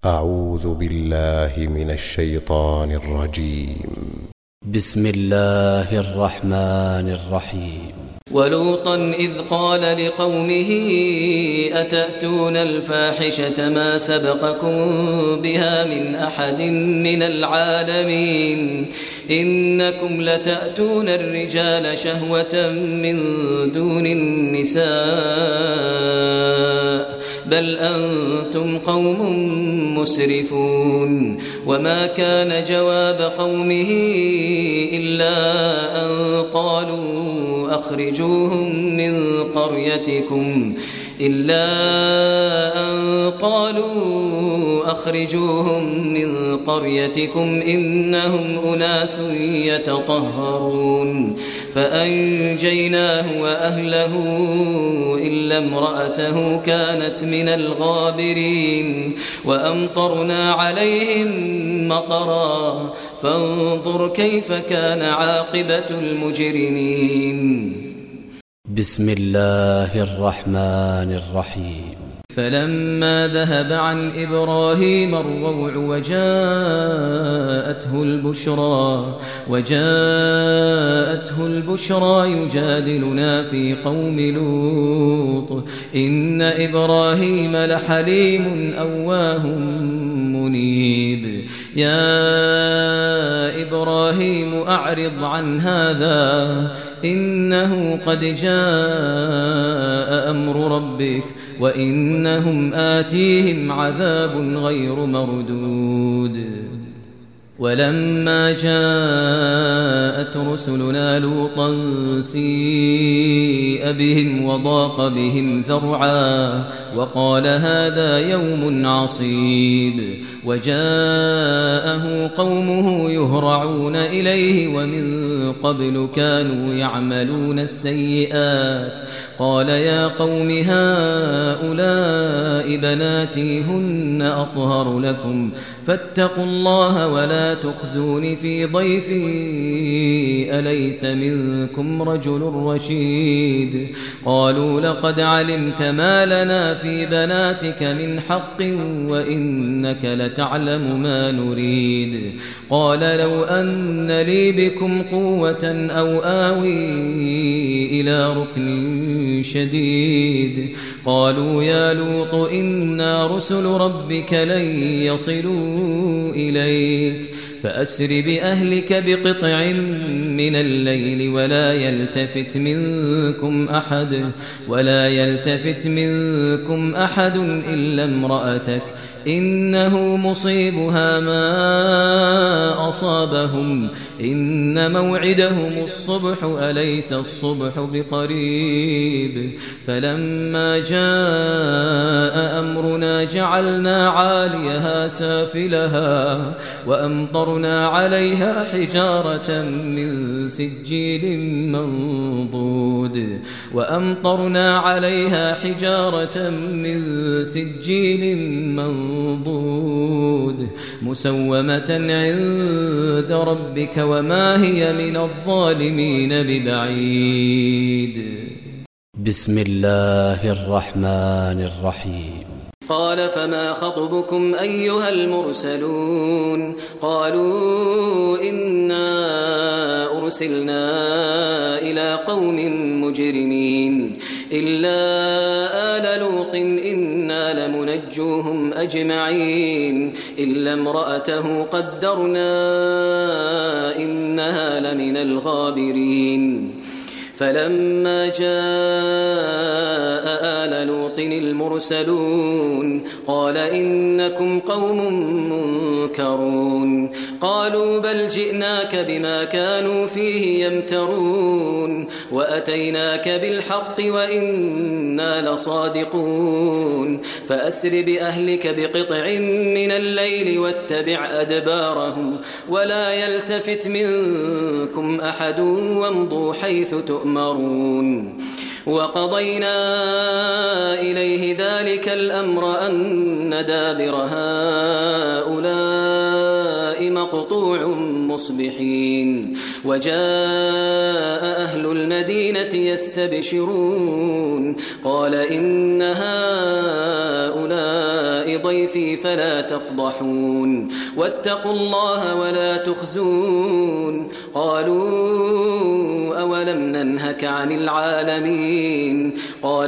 أعوذ بالله من الشيطان الرجيم. بسم الله الرحمن الرحيم. ولوطا إذ قال لقومه أتأتون الفاحشة ما سبقكم بها من أحد من العالمين إنكم لتأتون الرجال شهوة من دون النساء بل أنتم قوم مسرفون. وما كان جواب قومه إلا أن قالوا أخرجوهم من قريتكم إنهم أناس يتطهرون. فأنجيناه وأهله إلا امرأته كانت من الغابرين وأمطرنا عليهم مطرا فانظر كيف كان عاقبة المجرمين. بسم الله الرحمن الرحيم. فلما ذهب عن إبراهيم الروع وجاءته البشرى يجادلنا في قوم لوط إن إبراهيم لحليم أواه منيب. يا إبراهيم أعرض عن هذا إنه قد جاء أمر ربك وإنهم آتيهم عذاب غير مردود. ولما جاءت رسلنا لوطا سيء بهم وضاق بهم ذرعا وقال هذا يوم عصيب. وجاءه قومه يهرعون إليه ومن قبل كانوا يعملون السيئات قال يا قوم هؤلاء بناتي هن أطهر لكم فاتقوا الله ولا تخزون في ضيفي أليس منكم رجل رشيد. قالوا لقد علمت ما لنا في بناتك من حق وإنك لتعلم ما نريد. قال لو أن لي بكم قوة أو آوي إلى ركن شديد. قالوا يا لوط إنا رسل ربك لن يصلوا إليك فأسر بأهلك بقطع من الليل ولا يلتفت منكم أحد إلا امرأتك إنه مصيبها ما أصابهم إن موعدهم الصبح أليس الصبح بقريب. فلما جاء أمرنا جعلنا عاليها سافلها وأمطرنا عليها حجارة من سجيل منضود مسومة عند ربك وما هي من الظالمين ببعيد. بسم الله الرحمن الرحيم. قال فما خطبكم أيها المرسلون قالوا إنا أرسلنا إلى قوم مجرمين إلا آل لوط إنا لمنجوهم أجمعين إلا امرأته قدرنا إنها لمن الغابرين. فلما جاء آل لوط المرسلون قال إنكم قوم منكرون. قالوا بل جئناك بما كانوا فيه يمترون وأتيناك بالحق وإنا لصادقون. فأسر بأهلك بقطع من الليل واتبع أدبارهم ولا يلتفت منكم أحد وامضوا حيث تؤمرون. وقضينا إليه ذلك الأمر أن دابر هؤلاء مقطوع مصبحين وجاء أهل المدينة يستبشرون قال إن هؤلاء ضيفي فلا تفضحون واتقوا الله ولا تخزون قالوا أولم ننهك عن العالمين قال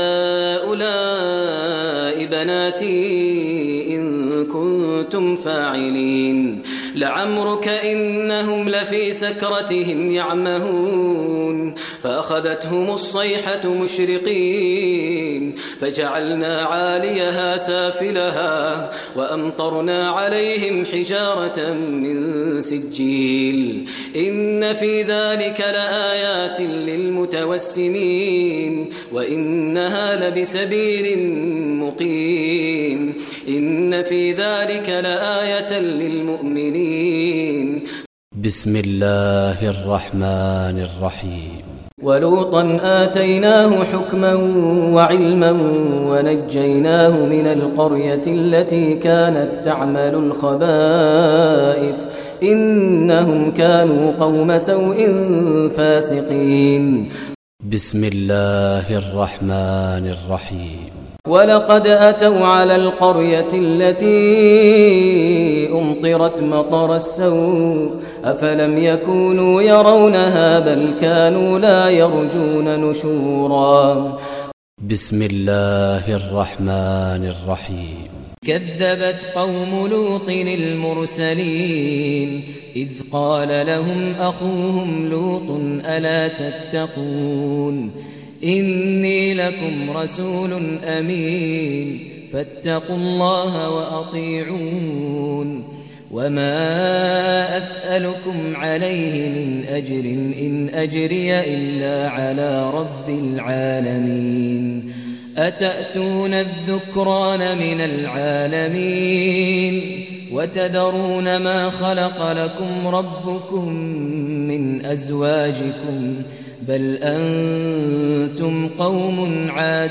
هؤلاء بناتي إن كنتم فاعلين لعمرك إنهم لفي سكرتهم يعمهون فأخذتهم الصيحة مشرقين فجعلنا عاليها سافلها وأمطرنا عليهم حجارة من سجيل إن في ذلك لآيات للمتوسمين وإنها لبسبيل مقيم إن في ذلك لآية للمؤمنين. بسم الله الرحمن الرحيم. ولوطا آتيناه حكما وعلما ونجيناه من القرية التي كانت تعمل الخبائث إنهم كانوا قوم سوء فاسقين. بسم الله الرحمن الرحيم. ولقد أتوا على القرية التي أمطرت مطر السوء أفلم يكونوا يرونها بل كانوا لا يرجون نشورا. بسم الله الرحمن الرحيم. كذبت قوم لوط المرسلين إذ قال لهم أخوهم لوط ألا تتقون إني لكم رسول أمين فاتقوا الله وأطيعون وما أسألكم عليه من أجر إن أجري إلا على رب العالمين أتأتون الذكران من العالمين وتذرون ما خلق لكم ربكم من أزواجكم بل أنتم قوم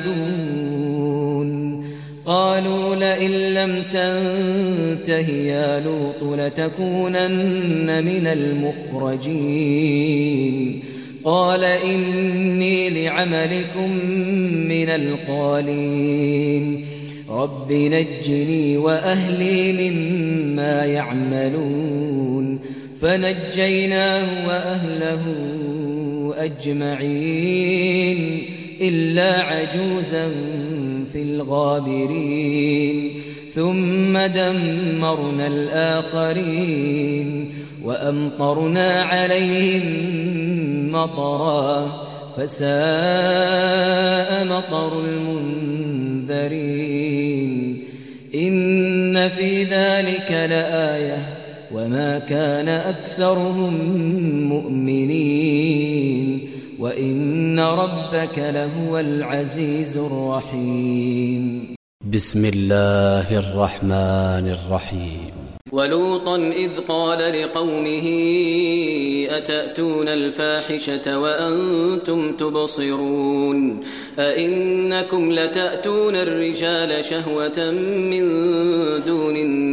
عادون. قالوا لئن لم تنته يا لوط لتكونن من المخرجين قال إني لعملكم من القالين رب نجني وأهلي مما يعملون فنجيناه وأهله أجمعين إلا عجوزا في الغابرين ثم دمرنا الآخرين وأمطرنا عليهم مطرا فساء مطر المنذرين إن في ذلك لآية وما كان أكثرهم مؤمنين وإن ربك لهو العزيز الرحيم. بسم الله الرحمن الرحيم. ولوطا إذ قال لقومه أتأتون الفاحشة وأنتم تبصرون أئنكم لتأتون الرجال شهوة من دون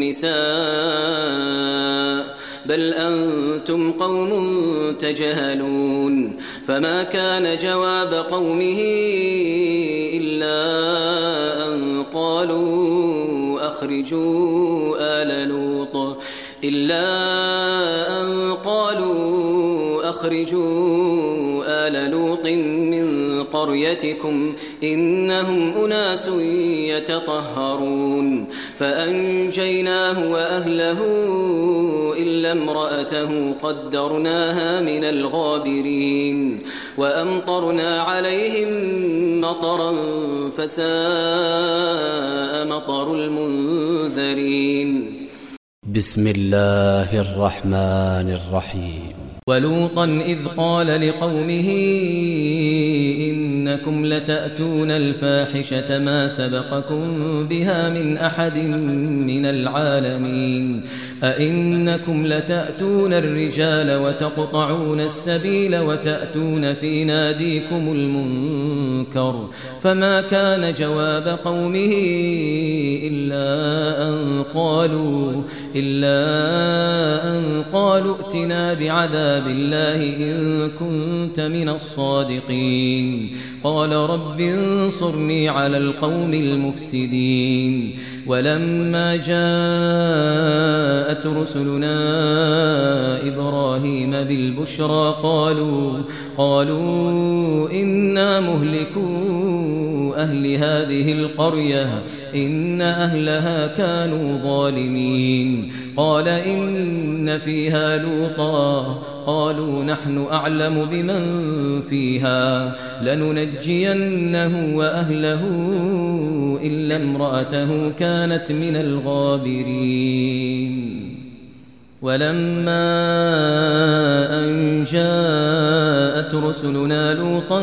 النساء بل أنتم قوم تجهلون فما كان جواب قومه إلا أن قالوا أخرجوا آل لوط من قريتكم إنهم أناس يتطهرون فأنجيناه وأهله إلا امرأته قدرناها من الغابرين وأمطرنا عليهم مطرا فساء مطر المنذرين. بسم الله الرحمن الرحيم. ولوطا إذ قال لقومه إن أئنكم لتأتون الفاحشة ما سبقكم بها من أحد من العالمين أئنكم لتأتون الرجال وتقطعون السبيل وتأتون في ناديكم المنكر فما كان جواب قومه إلا أن قالوا ائتنا بعذاب الله إن كنت من الصادقين قال رب انصرني على القوم المفسدين ولما جاءت رسلنا إبراهيم بالبشرى قالوا إنا مهلكو أهل هذه القرية إن أهلها كانوا ظالمين قال إن فيها لوطا قالوا نحن أعلم بمن فيها لننجينه وأهله إلا امرأته كانت من الغابرين ولما أن جاءت رسلنا لوطا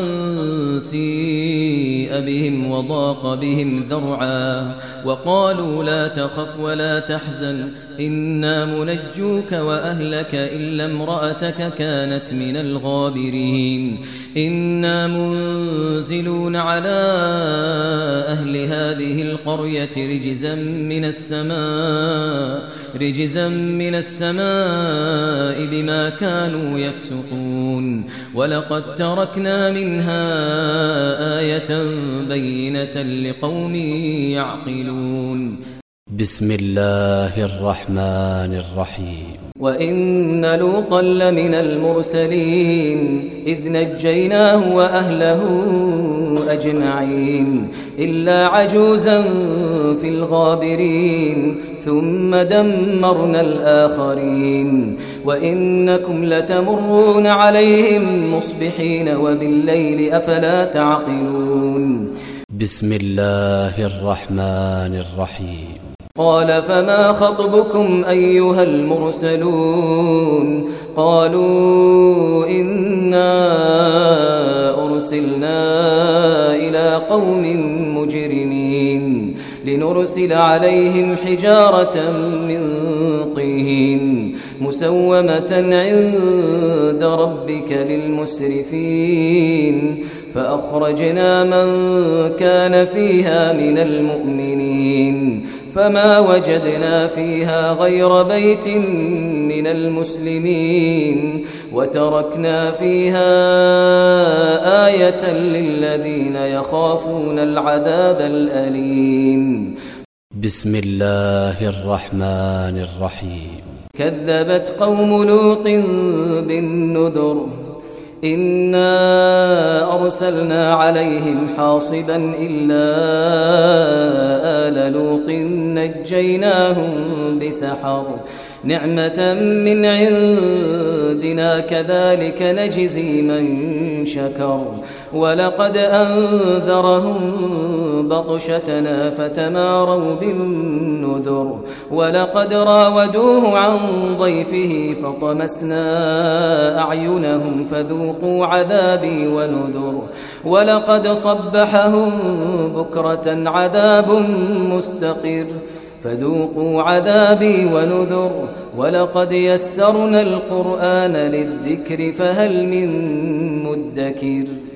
سيء بهم وضاق بهم ذرعا وقالوا لا تخف ولا تحزن إنا منجوك وأهلك إلا امرأتك كانت من الغابرين إنا منزلون على أهل هذه القرية رجزا من السماء بما كانوا يفسقون ولقد تركنا منها آية بينة لقوم يعقلون بسم الله الرحمن الرحيم وإن لوطا لمن المرسلين إذ نجيناه وأهله أجمعين إلا عجوزا في الغابرين ثم دمرنا الآخرين وإنكم لتمرون عليهم مصبحين وبالليل أفلا تعقلون بسم الله الرحمن الرحيم قال فما خطبكم أيها المرسلون قالوا إنا أرسلنا إلى قوم مجرمين لنرسل عليهم حجارة من طين مسومة عند ربك للمسرفين فأخرجنا من كان فيها من المؤمنين فما وجدنا فيها غير بيت من المسلمين وتركنا فيها آية للذين يخافون العذاب الأليم بسم الله الرحمن الرحيم كذبت قوم لوط بالنذر إنا أرسلنا عليهم حاصبا إلا آل لوط نجيناهم بسحر نعمة من عندنا كذلك نجزي من شكر ولقد أنذرهم بطشتنا فتماروا بالنذر ولقد راودوه عن ضيفه فطمسنا أعينهم فذوقوا عذابي ونذر ولقد صبحهم بكرة عذاب مستقر فذوقوا عذابي ونذر ولقد يسرنا القرآن للذكر فهل من مدكر